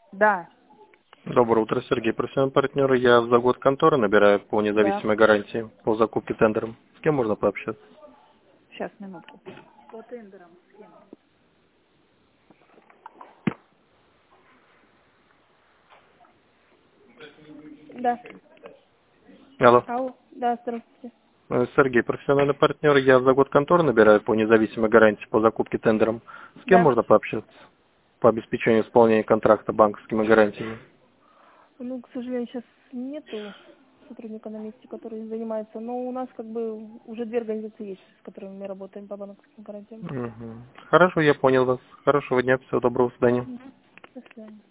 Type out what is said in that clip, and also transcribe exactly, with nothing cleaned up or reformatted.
Да, Доброе утро, Сергей, профессиональный партнер. Я за год конторы набираю по да. независимой гарантии по закупке тендером. С кем можно пообщаться? Сейчас, минутку. По тендерам с кем? Да. Алло. Алло. Да, здравствуйте. Э, Сергей, профессиональный партнер. Я за год конторы набираю по независимой гарантии по закупке тендером. С кем Да. можно пообщаться по обеспечению исполнения контракта банковскими гарантиями? Ну, к сожалению, сейчас нету сотрудника на месте, который занимается, но у нас как бы уже две организации есть, с которыми мы работаем по банковским гарантиям. Мгм. Хорошо, я понял вас. Хорошего дня, всего доброго, до свидания. Мгм. До свидания.